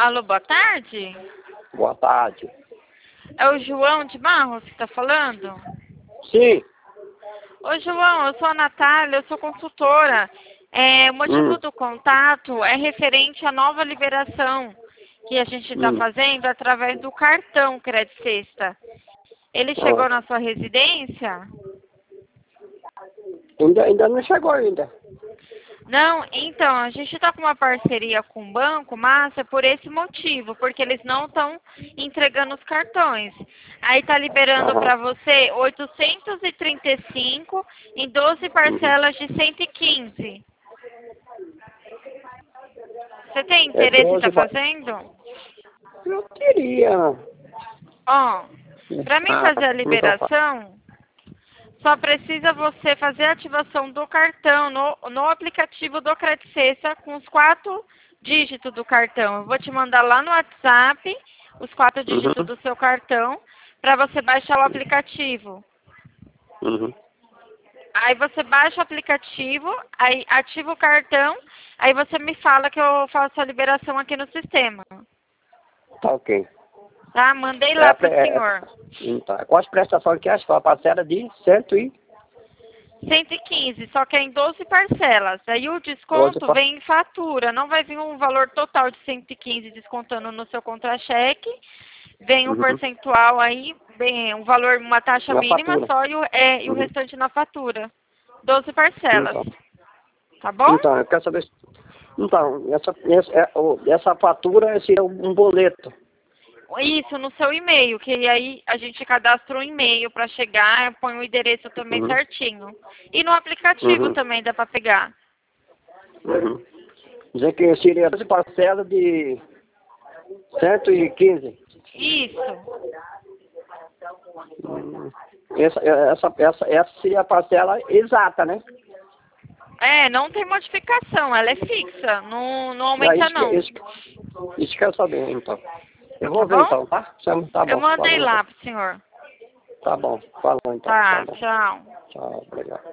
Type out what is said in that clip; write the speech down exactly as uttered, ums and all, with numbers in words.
Alô, boa tarde. Boa tarde. É o João de Barros que está falando? Sim. Ô, João, eu sou a Natália, eu sou consultora. É, o motivo Hum. do contato é referente à nova liberação que a gente está Hum. fazendo através do cartão Crédito Sexta. Ele chegou Ah. na sua residência? Ainda, ainda não chegou ainda. Não, então, a gente está com uma parceria com o banco, Massa, por esse motivo, porque eles não estão entregando os cartões. Aí está liberando Aham. para você oitocentos e trinta e cinco em doze Uhum. parcelas de cento e quinze. Você tem É interesse em doze estar va- fazendo? Eu queria. Ó, para mim Ah, fazer a como é que eu faço? liberação, só precisa você fazer a ativação do cartão no, no aplicativo do Crédito Sexta com os quatro dígitos do cartão. Eu vou te mandar lá no WhatsApp os quatro dígitos Uhum. do seu cartão para você baixar o aplicativo. Uhum. Aí você baixa o aplicativo, aí ativa o cartão, aí você me fala que eu faço a liberação aqui no sistema. Tá ok. Tá? Mandei É, lá a pre- pro é, é, senhor. hum, tá. Qual as prestações que é? Só a parcela de cento e cento e quinze, só que é em doze parcelas. Aí o doze desconto pa- vem em fatura, não vai vir um valor total de cento e quinze descontando no seu contra-cheque. Vem um Uhum. percentual aí, bem, um valor, uma taxa Na mínima fatura. só e o, é, e o Uhum. restante na fatura. doze parcelas. Então. Tá bom? Então, eu quero saber. se- Então, essa, essa, é, o- essa fatura seria um boleto. Isso, no seu e-mail, que aí a gente cadastra um e-mail para chegar, põe o endereço também Uhum. certinho. E no aplicativo Uhum. também dá para pegar. Uhum. Dizer que seria doze parcelas de cento e quinze. Isso. Hum. Essa, essa, essa, essa seria a parcela exata, né? É, não tem modificação, ela é fixa, não, não Ah, aumenta isso, que, não, isso, que- isso que eu quero saber, então. Eu tá vou ver bom? então, tá? Chama- Tá Eu bom, mandei falou então. lá pro senhor. Tá bom, falou então, tá Tá, bom. tchau. Tchau, obrigado.